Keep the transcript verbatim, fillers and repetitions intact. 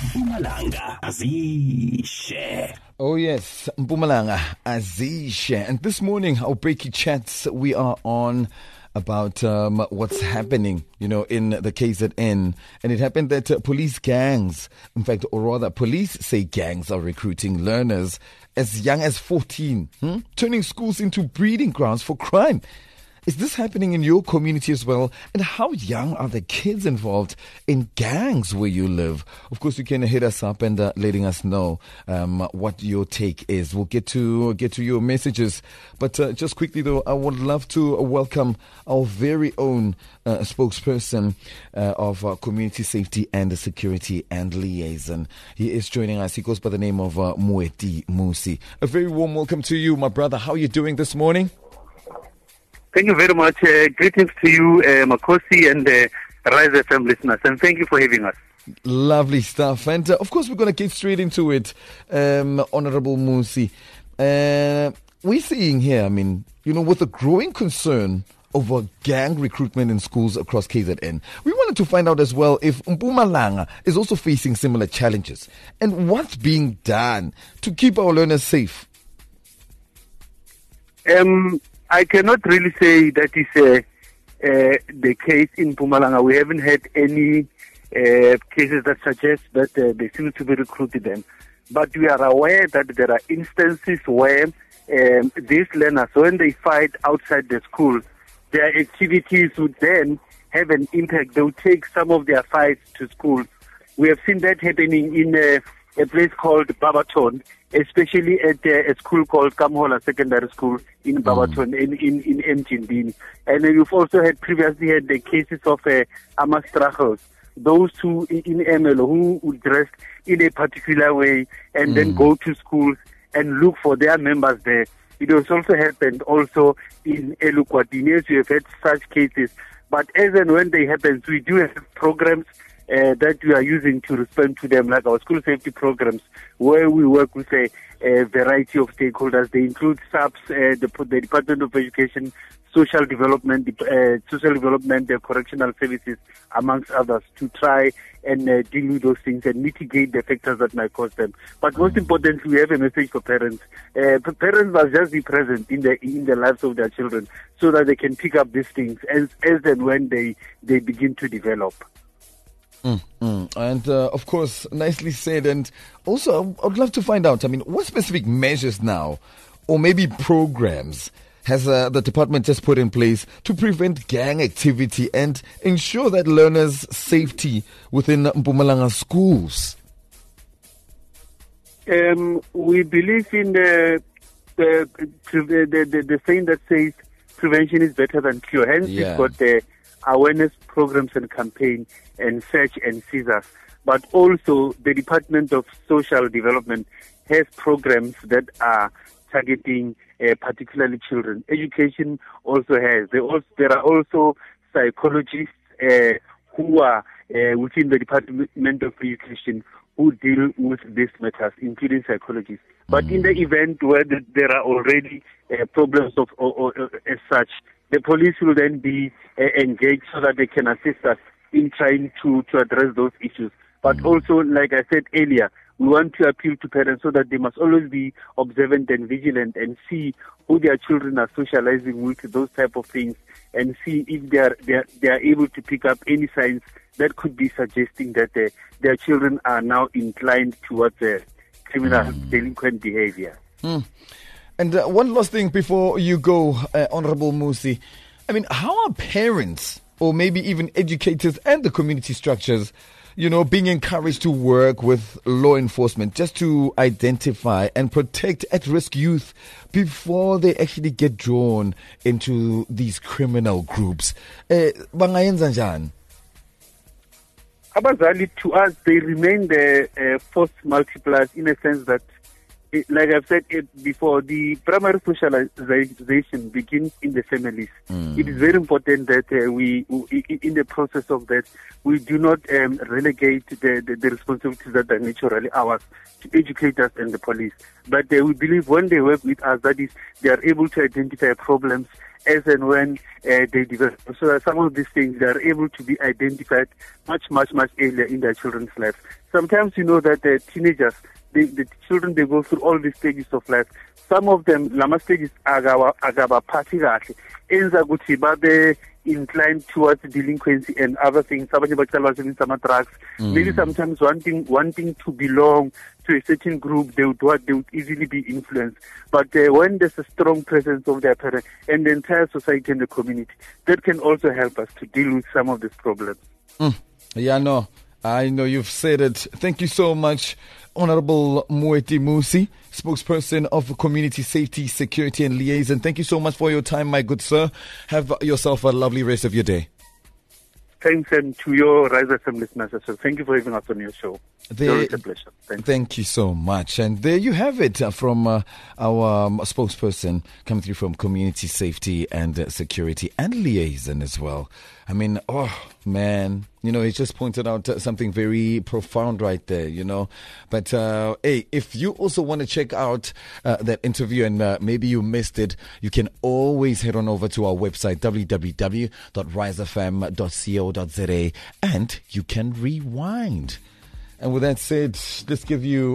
Mpumalanga Azishe. Oh yes, Mpumalanga Azishe. And this morning, our breaky chats, we are on about um, what's happening, you know, in the K Z N. And it happened that uh, police gangs, in fact, or rather, police say gangs are recruiting learners as young as fourteen, hmm? turning schools into breeding grounds for crime. Is this happening in your community as well? And how young are the kids involved in gangs where you live? Of course, you can hit us up and uh, letting us know um, what your take is. We'll get to get to your messages. But uh, just quickly, though, I would love to welcome our very own uh, spokesperson uh, of uh, Community Safety and Security and Liaison. He is joining us. He goes by the name of uh, Moeti Musi. A very warm welcome to you, my brother. How are you doing this morning? Thank you very much. Uh, greetings to you, uh, Makosi and uh, Rise F M listeners, and thank you for having us. Lovely stuff. And uh, of course, we're going to get straight into it, um, Honorable Musi. Uh, we're seeing here, I mean, you know, with a growing concern over gang recruitment in schools across K Z N, we wanted to find out as well if Mpumalanga is also facing similar challenges and what's being done to keep our learners safe. Um. I cannot really say that is uh, uh, the case in Mpumalanga. We haven't had any uh, cases that suggest that uh, they seem to be recruited them. But we are aware that there are instances where um, these learners, when they fight outside the school, their activities would then have an impact. They would take some of their fights to schools. We have seen that happening in uh, a place called Barberton, especially at uh, a school called Kamhola Secondary School in Barberton, mm. in, in, in Mjindini. And uh, you've also had previously had the cases of uh, Amastrachos, those who in M L who would dress in a particular way and mm. then go to schools and look for their members there. It has also happened also in Elukwatini, as we have had such cases. But as and when they happen, we do have programs Uh, that we are using to respond to them, like our school safety programs, where we work with a, a variety of stakeholders. They include S A P S, uh, the, the Department of Education, Social Development, uh, Social Development, the Correctional Services, amongst others, to try and uh, deal with those things and mitigate the factors that might cause them. But most importantly, we have a message for parents. Uh, parents must just be present in the in the lives of their children so that they can pick up these things as as and when they they begin to develop. Mm, mm. And uh, of course, nicely said. And also, I'd love to find out, I mean, what specific measures now, or maybe programs, has uh, the department just put in place to prevent gang activity and ensure that learners' safety within Mpumalanga schools? Um, we believe in the the, the, the, the saying that says prevention is better than cure. Hence, yeah. we've got the awareness programs and campaign and search and seizures. But also the Department of Social Development has programs that are targeting uh, particularly children. Education also has. There, also, there are also psychologists uh, who are uh, within the Department of Education who deal with these matters, including psychologists. But mm. in the event where the, there are already uh, problems of or, or, or, as such, the police will then be uh, engaged so that they can assist us in trying to, to address those issues. But mm. also, like I said earlier, we want to appeal to parents so that they must always be observant and vigilant and see who their children are socializing with, those type of things, and see if they are they are, they are able to pick up any signs that could be suggesting that uh, their children are now inclined towards uh, criminal mm. delinquent behavior. Mm. And uh, one last thing before you go, uh, Honorable Musi. I mean, how are parents or maybe even educators and the community structures, you know, being encouraged to work with law enforcement just to identify and protect at-risk youth before they actually get drawn into these criminal groups? Bangayenza njani? Abazali, to us, they remain the uh, force multipliers in a sense that it, like I've said it before, the primary socialization begins in the families. Mm. It is very important that uh, we, we, in the process of that, we do not um, relegate the, the, the responsibilities that are naturally ours to educators and the police. But uh, we believe when they work with us, that is, they are able to identify problems as and when uh, they develop. So that some of these things, they are able to be identified much, much, much earlier in their children's lives. Sometimes you know that uh, teenagers, they, the children, they go through all these stages of life. Some of them, lama stages, agaba agaba party kahle. Enza ukuthi babe inclined towards delinquency and other things. Abanye bacala basebenzisa ama drugs. Maybe sometimes wanting wanting to belong to a certain group, they would what they would easily be influenced. But uh, when there's a strong presence of their parents and the entire society and the community, that can also help us to deal with some of these problems. Mm. Yeah, no. I know you've said it. Thank you so much, Honorable Moeti Musi, spokesperson of Community Safety, Security and Liaison. Thank you so much for your time, my good sir. Have yourself a lovely rest of your day. Thanks, and to your Rise F M listeners as well. Thank you for having us on your show. There, it's a pleasure. Thank, thank you so much. And there you have it uh, from uh, our um, spokesperson coming through from Community Safety and uh, Security and Liaison as well. I mean, oh, man, you know, he just pointed out uh, something very profound right there, you know. But, uh, hey, if you also want to check out uh, that interview and uh, maybe you missed it, you can always head on over to our website, w w w dot rise f m dot co dot z a, and you can rewind. And with that said, let's give you